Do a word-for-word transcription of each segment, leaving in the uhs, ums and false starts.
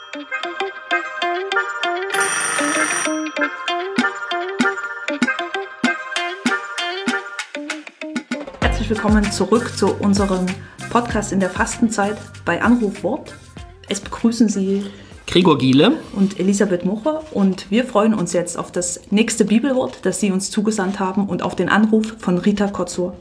Herzlich willkommen zurück zu unserem Podcast in der Fastenzeit bei Anrufwort. Es begrüßen Sie Gregor Giele und Elisabeth Mucher und wir freuen uns jetzt auf das nächste Bibelwort, das Sie uns zugesandt haben und auf den Anruf von Rita Kotzur.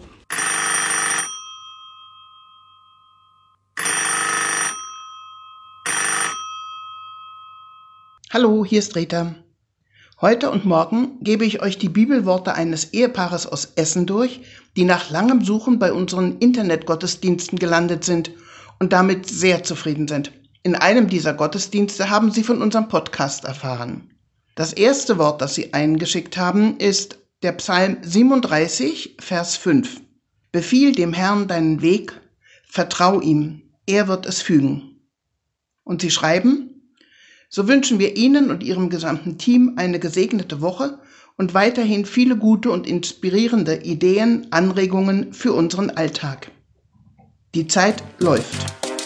Hallo, hier ist Rita. Heute und morgen gebe ich euch die Bibelworte eines Ehepaares aus Essen durch, die nach langem Suchen bei unseren Internetgottesdiensten gelandet sind und damit sehr zufrieden sind. In einem dieser Gottesdienste haben sie von unserem Podcast erfahren. Das erste Wort, das sie eingeschickt haben, ist der Psalm siebenunddreißig, Vers fünf. Befiehl dem Herrn deinen Weg, vertrau ihm, er wird es fügen. Und sie schreiben: So wünschen wir Ihnen und Ihrem gesamten Team eine gesegnete Woche und weiterhin viele gute und inspirierende Ideen, Anregungen für unseren Alltag. Die Zeit läuft.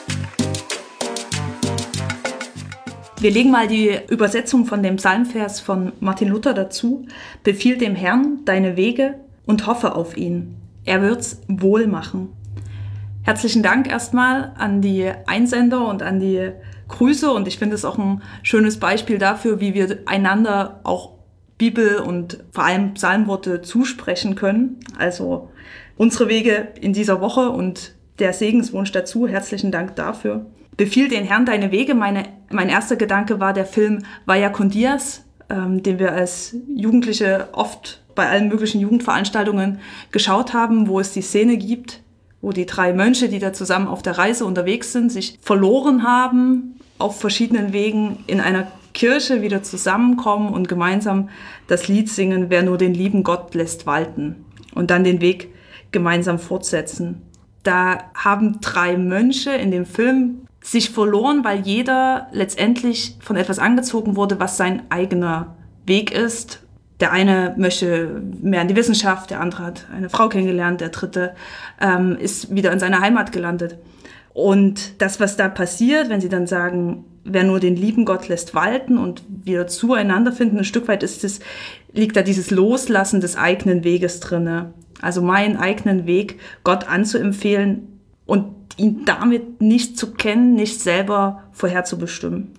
Wir legen mal die Übersetzung von dem Psalmvers von Martin Luther dazu. Befiehl dem Herrn deine Wege und hoffe auf ihn. Er wird's wohl machen. Herzlichen Dank erstmal an die Einsender und an die Grüße. Und ich finde es auch ein schönes Beispiel dafür, wie wir einander auch Bibel und vor allem Psalmworte zusprechen können. Also unsere Wege in dieser Woche und der Segenswunsch dazu. Herzlichen Dank dafür. Befiehl den Herrn deine Wege. Meine, mein erster Gedanke war der Film Vaya con Dios, ähm, den wir als Jugendliche oft bei allen möglichen Jugendveranstaltungen geschaut haben, wo es die Szene gibt, wo die drei Mönche, die da zusammen auf der Reise unterwegs sind, sich verloren haben, auf verschiedenen Wegen in einer Kirche wieder zusammenkommen und gemeinsam das Lied singen, wer nur den lieben Gott lässt walten, und dann den Weg gemeinsam fortsetzen. Da haben drei Mönche in dem Film sich verloren, weil jeder letztendlich von etwas angezogen wurde, was sein eigener Weg ist. Der eine möchte mehr in die Wissenschaft, der andere hat eine Frau kennengelernt, der dritte ähm, ist wieder in seiner Heimat gelandet. Und das, was da passiert, wenn sie dann sagen, wer nur den lieben Gott lässt walten und wir zueinander finden, ein Stück weit ist es, liegt da dieses Loslassen des eigenen Weges drinne. Also meinen eigenen Weg Gott anzuempfehlen und ihn damit nicht zu kennen, nicht selber vorherzubestimmen.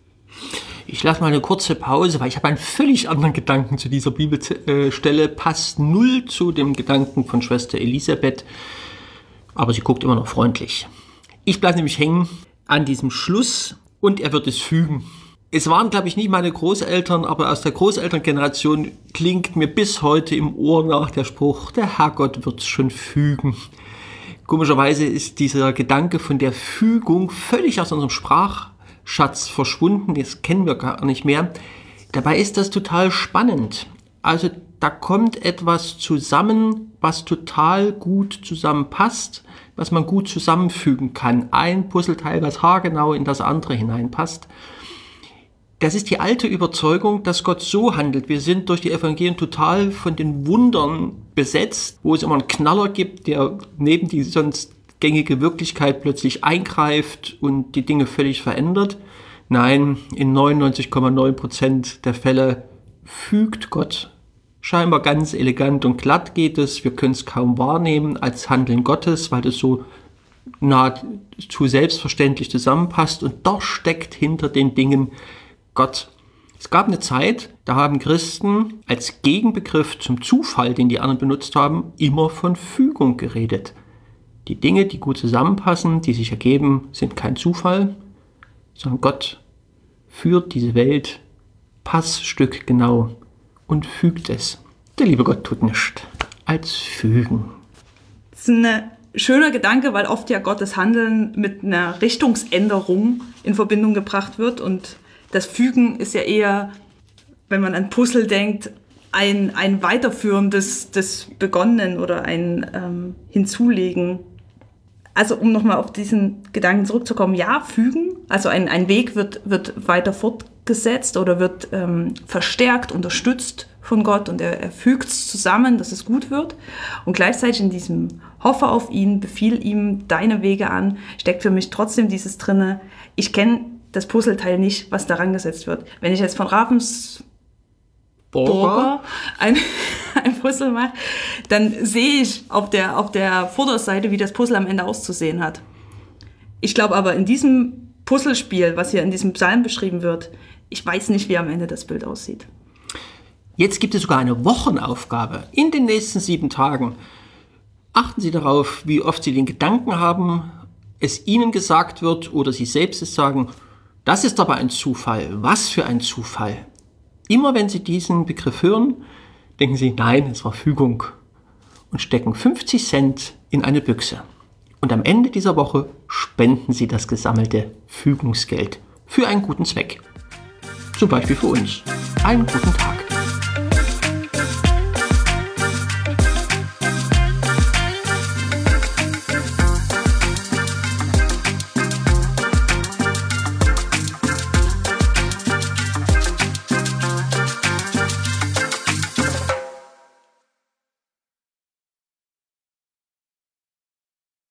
Ich lasse mal eine kurze Pause, weil ich habe einen völlig anderen Gedanken zu dieser Bibelstelle. Passt null zu dem Gedanken von Schwester Elisabeth, aber sie guckt immer noch freundlich. Ich bleibe nämlich hängen an diesem Schluss und er wird es fügen. Es waren, glaube ich, nicht meine Großeltern, aber aus der Großelterngeneration klingt mir bis heute im Ohr nach der Spruch, der Herrgott wird es schon fügen. Komischerweise ist dieser Gedanke von der Fügung völlig aus unserem Sprachschatz verschwunden. Das kennen wir gar nicht mehr. Dabei ist das total spannend. Also da kommt etwas zusammen, was total gut zusammenpasst, was man gut zusammenfügen kann. Ein Puzzleteil, was haargenau in das andere hineinpasst. Das ist die alte Überzeugung, dass Gott so handelt. Wir sind durch die Evangelien total von den Wundern besetzt, wo es immer einen Knaller gibt, der neben die sonst gängige Wirklichkeit plötzlich eingreift und die Dinge völlig verändert. Nein, in neunundneunzig Komma neun Prozent der Fälle fügt Gott. Scheinbar ganz elegant und glatt geht es. Wir können es kaum wahrnehmen als Handeln Gottes, weil das so nahezu selbstverständlich zusammenpasst. Und doch steckt hinter den Dingen Gott. Es gab eine Zeit, da haben Christen als Gegenbegriff zum Zufall, den die anderen benutzt haben, immer von Fügung geredet. Die Dinge, die gut zusammenpassen, die sich ergeben, sind kein Zufall, sondern Gott führt diese Welt passstückgenau und fügt es. Der liebe Gott tut nichts als fügen. Das ist ein schöner Gedanke, weil oft ja Gottes Handeln mit einer Richtungsänderung in Verbindung gebracht wird, und das Fügen ist ja eher, wenn man an Puzzle denkt, ein, ein Weiterführen des, des Begonnenen oder ein ähm, Hinzulegen. Also um nochmal auf diesen Gedanken zurückzukommen, ja, fügen, also ein, ein Weg wird, wird weiter fortgesetzt oder wird ähm, verstärkt, unterstützt von Gott, und er, er fügt es zusammen, dass es gut wird. Und gleichzeitig in diesem Hoffe auf ihn, befiehl ihm deine Wege an, steckt für mich trotzdem dieses drinne, ich kenne das Puzzleteil nicht, was daran gesetzt wird. Wenn ich jetzt von Ravensburger ein, ein Puzzle mache, dann sehe ich auf der, auf der Vorderseite, wie das Puzzle am Ende auszusehen hat. Ich glaube aber, in diesem Puzzlespiel, was hier in diesem Psalm beschrieben wird, ich weiß nicht, wie am Ende das Bild aussieht. Jetzt gibt es sogar eine Wochenaufgabe in den nächsten sieben Tagen. Achten Sie darauf, wie oft Sie den Gedanken haben, es Ihnen gesagt wird oder Sie selbst es sagen, das ist aber ein Zufall. Was für ein Zufall. Immer wenn Sie diesen Begriff hören, denken Sie, nein, es war Fügung und stecken fünfzig Cent in eine Büchse. Und am Ende dieser Woche spenden Sie das gesammelte Fügungsgeld für einen guten Zweck. Zum Beispiel für uns. Einen guten Tag.